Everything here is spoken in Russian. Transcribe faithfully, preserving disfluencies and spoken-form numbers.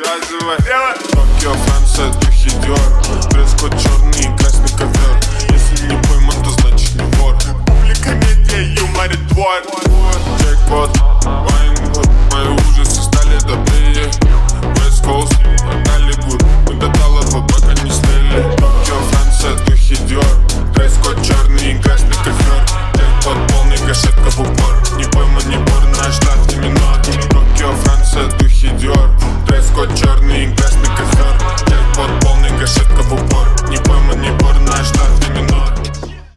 завязывай. Токио, Франция, духи Диор. Дресс-код черный и красный ковер. Если не